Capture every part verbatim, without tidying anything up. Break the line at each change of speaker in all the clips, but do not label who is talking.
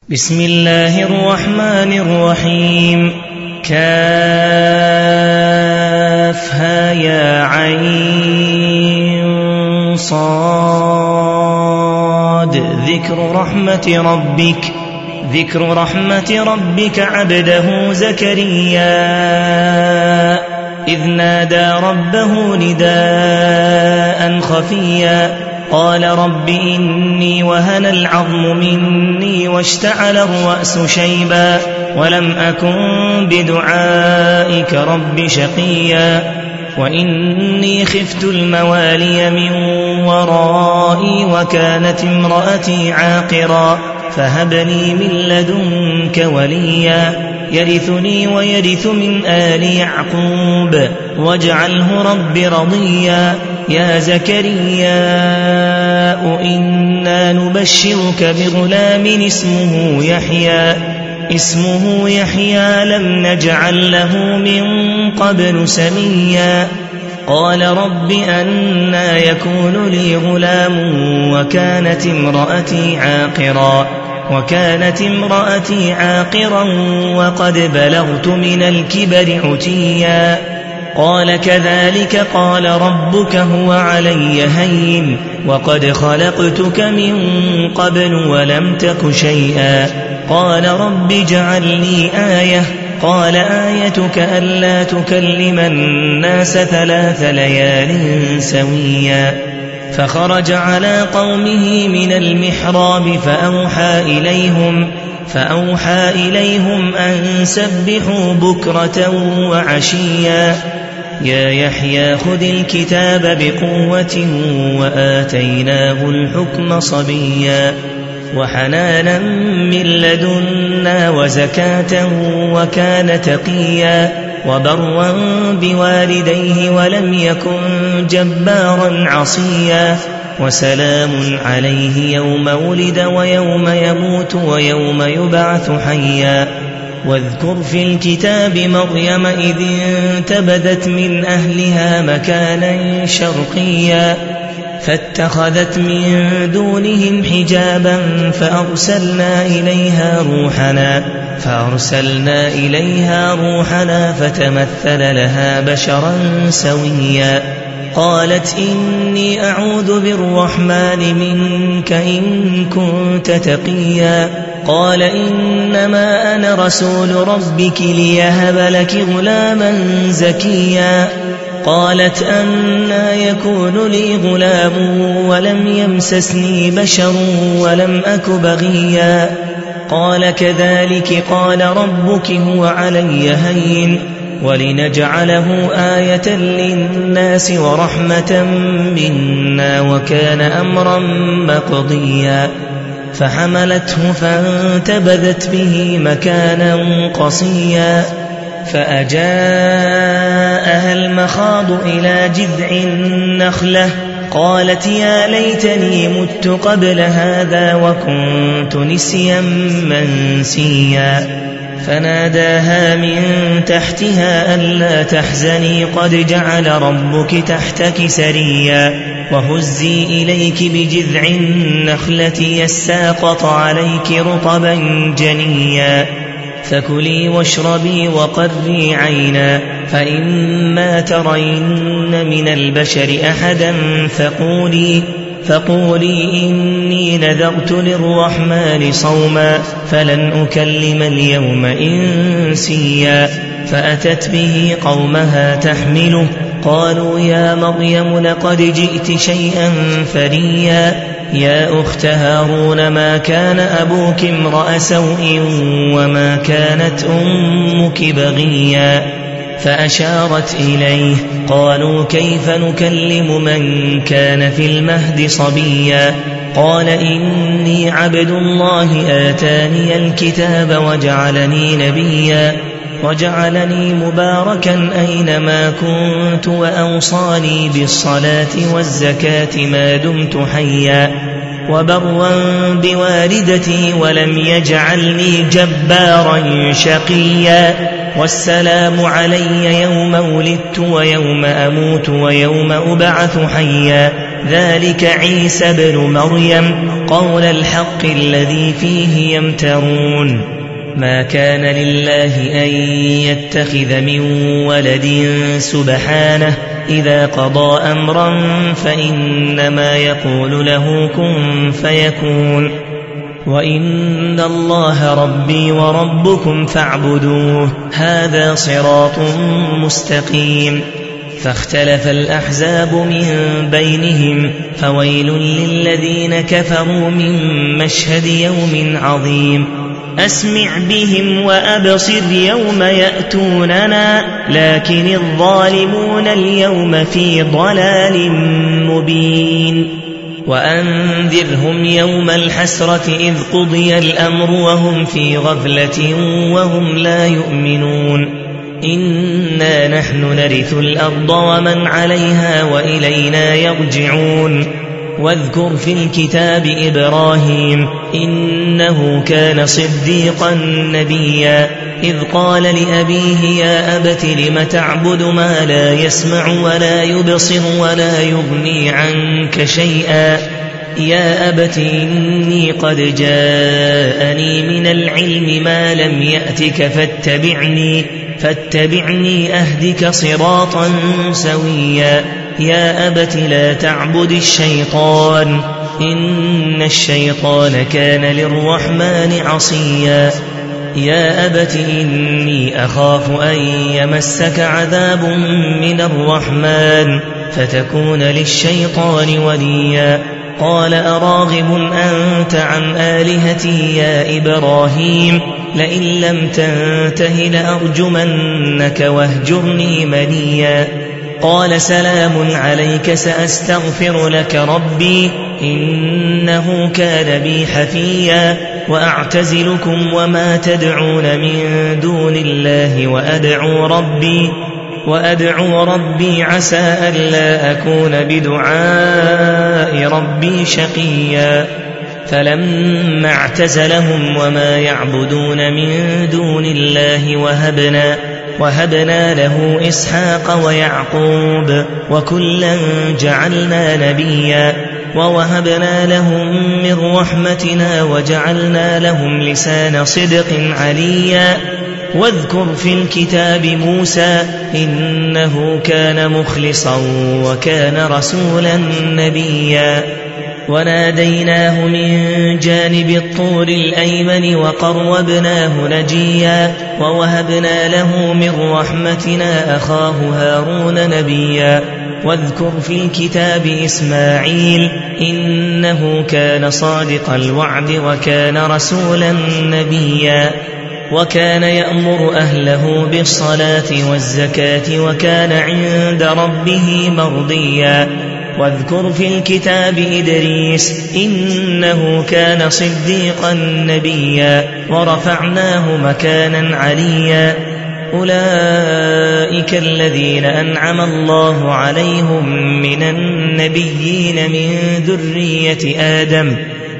بسم الله الرحمن الرحيم. كافها يا عين صاد. ذكر رحمة ربك ذكر رحمة ربك عبده زكريا إذ نادى ربه نداء خفيا قال رب إني وهن العظم مني واشتعل الرأس شيبا ولم أكن بدعائك رب شقيا وإني خفت الموالي من ورائي وكانت امرأتي عاقرا فهب لي من لدنك وليا يرثني ويرث من آل يعقوب واجعله رب رضيا يا زكريا إنا نبشرك بغلام اسمه يحيى اسمه يحيى لم نجعل له من قبل سميا قال رب أنى يكون لي غلام وكانت امرأتي عاقرا وكانت امرأتي عاقرا وقد بلغت من الكبر عتيا قال كذلك قال ربك هو علي هين وقد خلقتك من قبل ولم تك شيئا قال رب اجعل لي آية قال آيتك ألا تكلم الناس ثلاث ليال سويا فخرج على قومه من المحراب فأوحى إليهم فأوحى إليهم أن سبحوا بكرة وعشيا يا يحيى خذ الكتاب بقوة وآتيناه الحكم صبيا وحنانا من لدنا وزكاة وكان تقيا وبرا بوالديه ولم يكن جبارا عصيا وسلام عليه يوم ولد ويوم يموت ويوم يبعث حيا واذكر في الكتاب مريم إذ انتبذت من أهلها مكانا شرقيا فاتخذت من دونهم حجابا فأرسلنا إليها روحنا فأرسلنا إليها روحنا فتمثل لها بشرا سويا قالت إني أعوذ بالرحمن منك إن كنت تقيا قال إنما أنا رسول ربك ليهب لك غلاما زكيا قالت أنى يكون لي غلام ولم يمسسني بشر ولم أك بغيا قال كذلك قال ربك هو علي هين ولنجعله آية للناس ورحمة منا وكان أمرا مقضيا فحملته فانتبذت به مكانا قصيا فأجاءها المخاض إلى جذع النخلة قالت يا ليتني مت قبل هذا وكنت نسيا منسيا فناداها من تحتها ألا تحزني قد جعل ربك تحتك سريا وهزي إليك بجذع النخلة يساقط عليك رطبا جنيا فكلي واشربي وقري عينا فإما ترين من البشر أحدا فقولي فقولي إني نذرت للرحمن صوما فلن أكلم اليوم إنسيا فأتت به قومها تحمله قالوا يا مريم لقد جئت شيئا فريا يا أخت هارون ما كان أبوك امرأ سوء وما كانت أمك بغيا فأشارت إليه قالوا كيف نكلم من كان في المهد صبيا قال إني عبد الله آتاني الكتاب وجعلني نبيا وجعلني مباركا أينما كنت وأوصاني بالصلاة والزكاة ما دمت حيا وبرا بوالدتي ولم يجعلني جبارا شقيا والسلام علي يوم ولدت ويوم أموت ويوم أبعث حيا ذلك عيسى بن مريم قول الحق الذي فيه يمترون ما كان لله أن يتخذ من ولد سبحانه إذا قضى أمرا فإنما يقول له كن فيكون وإن الله ربي وربكم فاعبدوه هذا صراط مستقيم فاختلف الأحزاب من بينهم فويل للذين كفروا من مشهد يوم عظيم أسمع بهم وأبصر يوم يأتوننا لكن الظالمون اليوم في ضلال مبين وأنذرهم يوم الحسرة إذ قضي الأمر وهم في غفلة وهم لا يؤمنون إنا نحن نرث الأرض ومن عليها وإلينا يرجعون واذكر في الكتاب إبراهيم إنه كان صديقا نبيا إذ قال لأبيه يا أبت لم تعبد ما لا يسمع ولا يبصر ولا يغني عنك شيئا يا أبت إني قد جاءني من العلم ما لم يأتك فاتبعني فاتبعني أهدك صراطا سويا يا أبت لا تعبد الشيطان إن الشيطان كان للرحمن عصيا يا أبت إني أخاف أن يمسك عذاب من الرحمن فتكون للشيطان وليا قال أراغب أنت عن آلهتي يا إبراهيم لئن لم تنته لأرجمنك واهجرني مليا قال سلام عليك سأستغفر لك ربي إنه كان بي حفيا وأعتزلكم وما تدعون من دون الله وأدعو ربي وأدعو ربي عسى ألا أكون بدعاء ربي شقيا فلما اعتزلهم وما يعبدون من دون الله وهبنا وهبنا له إسحاق ويعقوب وكلا جعلنا نبيا ووهبنا لهم من رحمتنا وجعلنا لهم لسان صدق عليا واذكر في الكتاب موسى إنه كان مخلصا وكان رسولا نبيا وناديناه من جانب الطور الأيمن وقربناه نجيا ووهبنا له من رحمتنا أخاه هارون نبيا واذكر في الكتاب إسماعيل إنه كان صادق الوعد وكان رسولا نبيا وكان يأمر أهله بالصلاة والزكاة وكان عند ربه مرضيا واذكر في الكتاب إدريس إنه كان صديقا نبيا ورفعناه مكانا عليا أولئك الذين أنعم الله عليهم من النبيين من ذرية آدم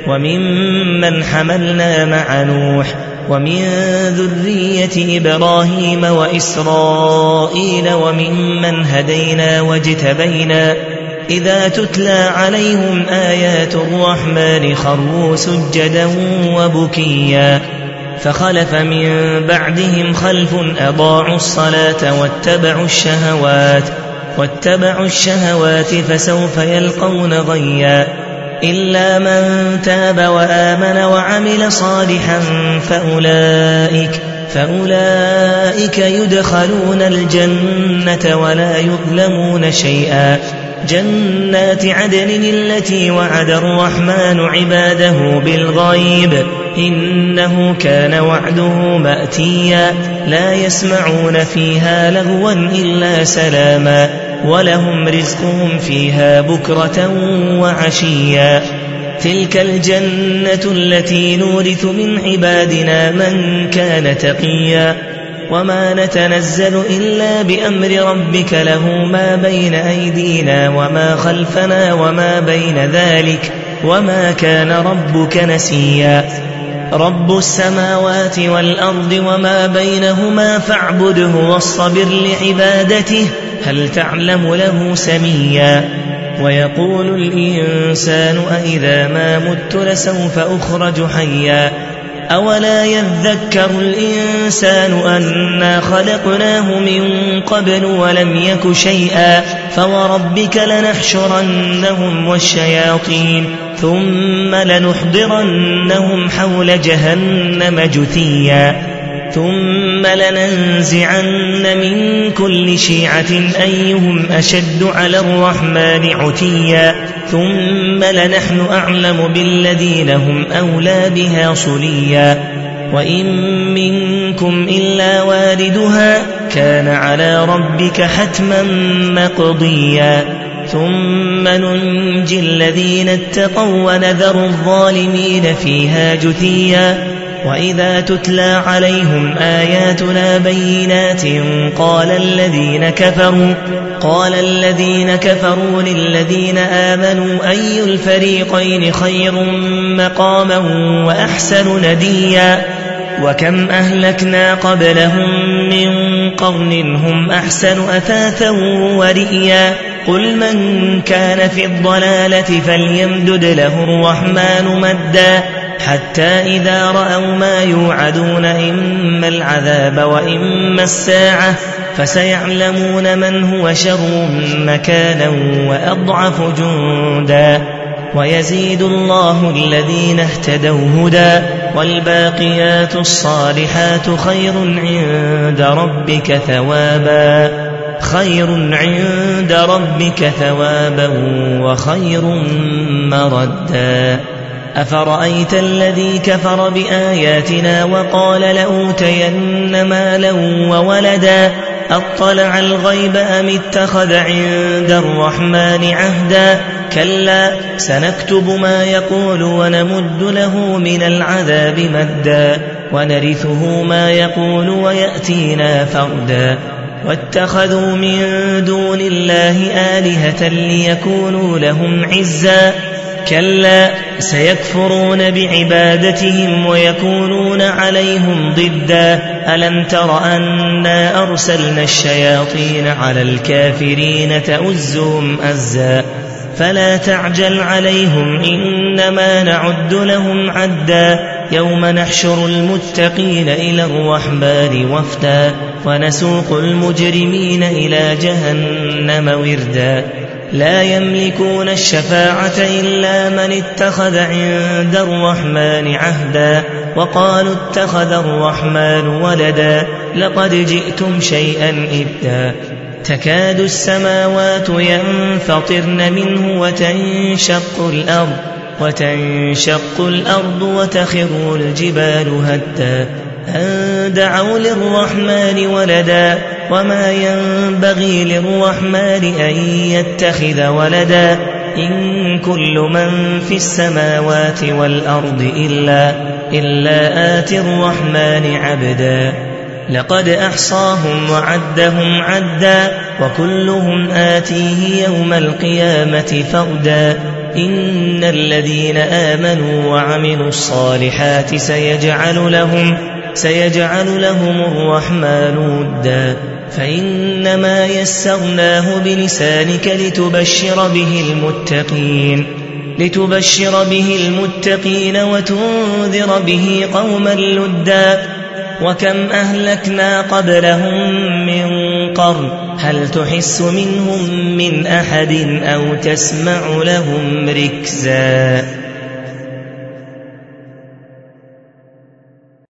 وممن حملنا مع نوح ومن ذرية إبراهيم وإسرائيل وممن هدينا واجتبينا إذا تتلى عليهم آيات الرحمن خروا سجدا وبكيا فخلف من بعدهم خلف أضاعوا الصلاة واتبعوا الشهوات واتبعوا الشهوات فسوف يلقون غيا إلا من تاب وآمن وعمل صالحا فأولئك فأولئك يدخلون الجنة ولا يظلمون شيئا جنات عدن التي وعد الرحمن عباده بالغيب إنه كان وعده مأتيا لا يسمعون فيها لغوا إلا سلاما ولهم رزقهم فيها بكرة وعشيا تلك الجنة التي نورث من عبادنا من كان تقيا وما نتنزل إلا بأمر ربك له ما بين أيدينا وما خلفنا وما بين ذلك وما كان ربك نسيا رب السماوات والأرض وما بينهما فاعبده واصطبر لعبادته هل تعلم له سميا ويقول الإنسان أإذا ما مت لسوف أخرج حيا أولا يذكر الإنسان أنا خلقناه من قبل ولم يك شيئا فوربك لنحشرنهم والشياطين ثم لنحضرنهم حول جهنم جثيا ثم لننزعن من كل شيعة أيهم أشد على الرحمن عتيا ثم لنحن أعلم بالذين هم أولى بها صليا وإن منكم إلا واردها كان على ربك حتما مقضيا ثم ننجي الذين اتقوا ونذر الظالمين فيها جثيا وإذا تتلى عليهم آياتنا بينات قال الذين كفروا قال الذين كفروا للذين آمنوا أي الفريقين خير مقاما وأحسن نديا وكم أهلكنا قبلهم من قرن هم أحسن أثاثا ورئيا قل من كان في الضلالة فليمدد له الرحمن مدا حتى إذا رأوا ما يوعدون إما العذاب وإما الساعة فسيعلمون من هو شر مكانا وأضعف جندا ويزيد الله الذين اهتدوا هدى والباقيات الصالحات خير عند ربك ثوابا خير عند ربك ثوابا وخير مردا أفرأيت الذي كفر بآياتنا وقال لأوتين مالا وولدا أطلع الغيب أم اتخذ عند الرحمن عهدا كلا سنكتب ما يقول ونمد له من العذاب مدا ونرثه ما يقول ويأتينا فردا واتخذوا من دون الله آلهة ليكونوا لهم عزا كلا سيكفرون بعبادتهم ويكونون عليهم ضدا ألم تر أنا أرسلنا الشياطين على الكافرين تؤزهم أزا فلا تعجل عليهم إنما نعد لهم عدا يوم نحشر المتقين إلى الرحمن وفدا ونسوق المجرمين إلى جهنم وردا لا يملكون الشفاعة إلا من اتخذ عند الرحمن عهدا وقالوا اتخذ الرحمن ولدا لقد جئتم شيئا إدا تكاد السماوات ينفطرن منه وتنشق الأرض وتنشق الأرض وتخر الجبال هدا أن دعوا للرحمن ولدا وما ينبغي للرحمن أن يتخذ ولدا إن كل من في السماوات والأرض إلا, إلا آتي الرحمن عبدا لقد أحصاهم وعدهم عدا وكلهم آتيه يوم القيامة فردا إن الذين آمنوا وعملوا الصالحات سيجعل لهم سيجعل لهم الرحمن ودا فإنما يسرناه بلسانك لتبشر به المتقين لتبشر به المتقين وتنذر به قوما لدا وكم أهلكنا قبلهم من قرن هل تحس منهم من أحد أو تسمع لهم ركزا